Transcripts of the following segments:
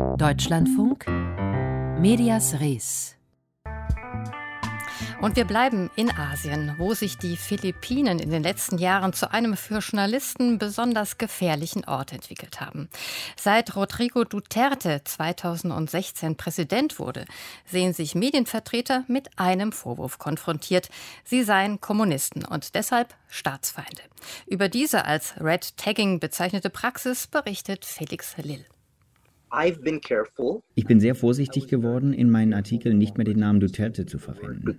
Deutschlandfunk Medias Res. Und wir bleiben in Asien, wo sich die Philippinen in den letzten Jahren zu einem für Journalisten besonders gefährlichen Ort entwickelt haben. Seit Rodrigo Duterte 2016 Präsident wurde, sehen sich Medienvertreter mit einem Vorwurf konfrontiert. Sie seien Kommunisten und deshalb Staatsfeinde. Über diese als Red Tagging bezeichnete Praxis berichtet Felix Lill. Ich bin sehr vorsichtig geworden, in meinen Artikeln nicht mehr den Namen Duterte zu verwenden,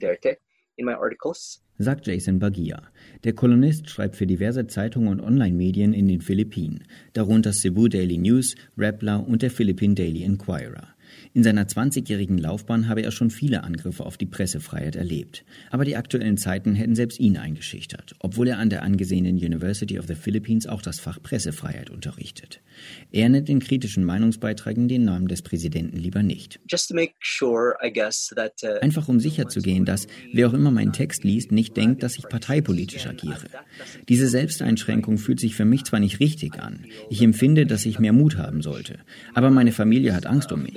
sagt Jason Baguia. Der Kolumnist schreibt für diverse Zeitungen und Online-Medien in den Philippinen, darunter Cebu Daily News, Rappler und der Philippine Daily Inquirer. In seiner 20-jährigen Laufbahn habe er schon viele Angriffe auf die Pressefreiheit erlebt. Aber die aktuellen Zeiten hätten selbst ihn eingeschüchtert, obwohl er an der angesehenen University of the Philippines auch das Fach Pressefreiheit unterrichtet. Er nennt in kritischen Meinungsbeiträgen den Namen des Präsidenten lieber nicht. Einfach um sicherzugehen, dass, wer auch immer meinen Text liest, nicht denkt, dass ich parteipolitisch agiere. Diese Selbsteinschränkung fühlt sich für mich zwar nicht richtig an. Ich empfinde, dass ich mehr Mut haben sollte. Aber meine Familie hat Angst um mich.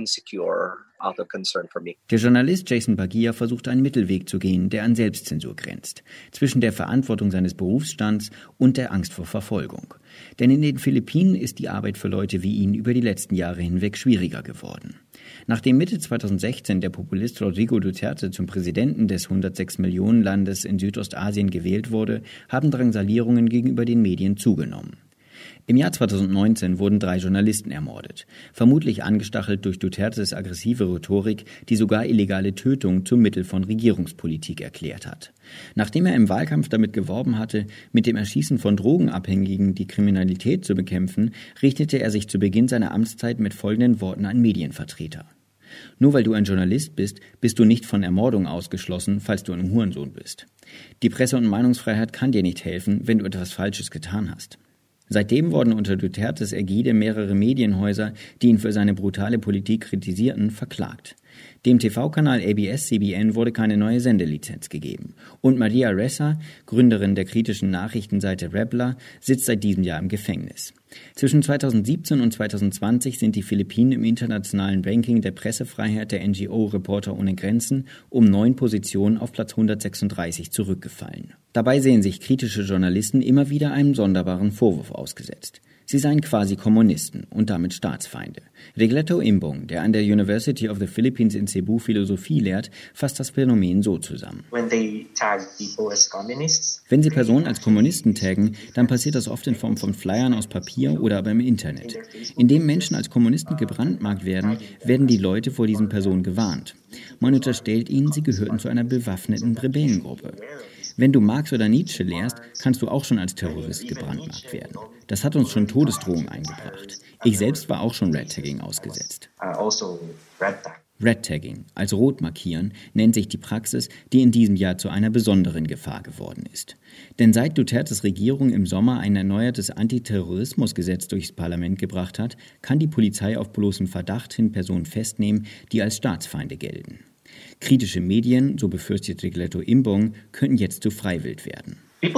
Der Journalist Jason Baguia versucht einen Mittelweg zu gehen, der an Selbstzensur grenzt, zwischen der Verantwortung seines Berufsstands und der Angst vor Verfolgung. Denn in den Philippinen ist die Arbeit für Leute wie ihn über die letzten Jahre hinweg schwieriger geworden. Nachdem Mitte 2016 der Populist Rodrigo Duterte zum Präsidenten des 106-Millionen-Landes in Südostasien gewählt wurde, haben Drangsalierungen gegenüber den Medien zugenommen. Im Jahr 2019 wurden 3 Journalisten ermordet, vermutlich angestachelt durch Dutertes aggressive Rhetorik, die sogar illegale Tötung zum Mittel von Regierungspolitik erklärt hat. Nachdem er im Wahlkampf damit geworben hatte, mit dem Erschießen von Drogenabhängigen die Kriminalität zu bekämpfen, richtete er sich zu Beginn seiner Amtszeit mit folgenden Worten an Medienvertreter. Nur weil du ein Journalist bist, bist du nicht von Ermordung ausgeschlossen, falls du ein Hurensohn bist. Die Presse- und Meinungsfreiheit kann dir nicht helfen, wenn du etwas Falsches getan hast. Seitdem wurden unter Dutertes Ägide mehrere Medienhäuser, die ihn für seine brutale Politik kritisierten, verklagt. Dem TV-Kanal ABS-CBN wurde keine neue Sendelizenz gegeben. Und Maria Ressa, Gründerin der kritischen Nachrichtenseite Rappler, sitzt seit diesem Jahr im Gefängnis. Zwischen 2017 und 2020 sind die Philippinen im internationalen Ranking der Pressefreiheit der NGO Reporter ohne Grenzen um 9 Positionen auf Platz 136 zurückgefallen. Dabei sehen sich kritische Journalisten immer wieder einem sonderbaren Vorwurf ausgesetzt. Sie seien quasi Kommunisten und damit Staatsfeinde. Regleto Imbong, der an der University of the Philippines in Cebu Philosophie lehrt, fasst das Phänomen so zusammen. Wenn sie Personen als Kommunisten taggen, dann passiert das oft in Form von Flyern aus Papier oder aber im Internet. Indem Menschen als Kommunisten gebrandmarkt werden, werden die Leute vor diesen Personen gewarnt. Man unterstellt ihnen, sie gehörten zu einer bewaffneten Rebellengruppe. Wenn du Marx oder Nietzsche lehrst, kannst du auch schon als Terrorist gebrandmarkt werden. Das hat uns schon Todesdrohungen eingebracht. Ich selbst war auch schon Red-Tagging ausgesetzt. Red-Tagging, als rot markieren, nennt sich die Praxis, die in diesem Jahr zu einer besonderen Gefahr geworden ist. Denn seit Dutertes Regierung im Sommer ein erneuertes Antiterrorismusgesetz durchs Parlament gebracht hat, kann die Polizei auf bloßen Verdacht hin Personen festnehmen, die als Staatsfeinde gelten. Kritische Medien, so befürchtet Regleto Imbong, könnten jetzt zu Freiwild werden.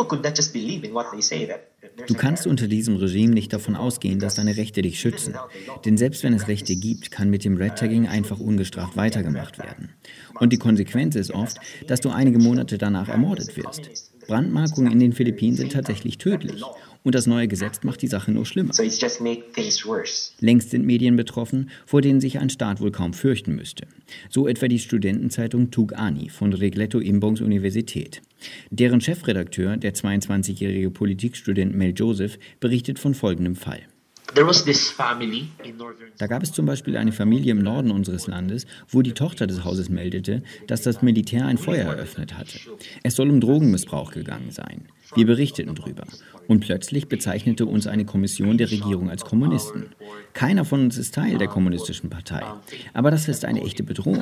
Du kannst unter diesem Regime nicht davon ausgehen, dass deine Rechte dich schützen. Denn selbst wenn es Rechte gibt, kann mit dem Red-Tagging einfach ungestraft weitergemacht werden. Und die Konsequenz ist oft, dass du einige Monate danach ermordet wirst. Brandmarkungen in den Philippinen sind tatsächlich tödlich. Und das neue Gesetz macht die Sache nur schlimmer. Längst sind Medien betroffen, vor denen sich ein Staat wohl kaum fürchten müsste. So etwa die Studentenzeitung Tug-Ani von Regleto Imbongs Universität. Deren Chefredakteur, der 22-jährige Politikstudent Mel Joseph, berichtet von folgendem Fall. Da gab es zum Beispiel eine Familie im Norden unseres Landes, wo die Tochter des Hauses meldete, dass das Militär ein Feuer eröffnet hatte. Es soll um Drogenmissbrauch gegangen sein. Wir berichteten drüber. Und plötzlich bezeichnete uns eine Kommission der Regierung als Kommunisten. Keiner von uns ist Teil der kommunistischen Partei. Aber das ist eine echte Bedrohung.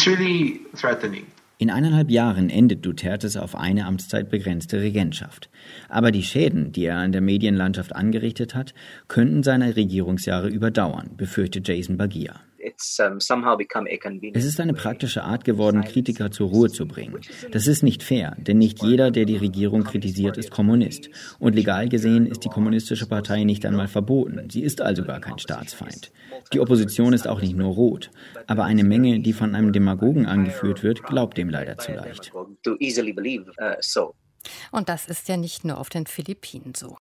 In 1,5 Jahren endet Dutertes auf eine Amtszeit begrenzte Regentschaft. Aber die Schäden, die er an der Medienlandschaft angerichtet hat, könnten seine Regierungsjahre überdauern, befürchtet Jason Baguia. Es ist eine praktische Art geworden, Kritiker zur Ruhe zu bringen. Das ist nicht fair, denn nicht jeder, der die Regierung kritisiert, ist Kommunist. Und legal gesehen ist die Kommunistische Partei nicht einmal verboten. Sie ist also gar kein Staatsfeind. Die Opposition ist auch nicht nur rot. Aber eine Menge, die von einem Demagogen angeführt wird, glaubt dem leider zu leicht. Und das ist ja nicht nur auf den Philippinen so.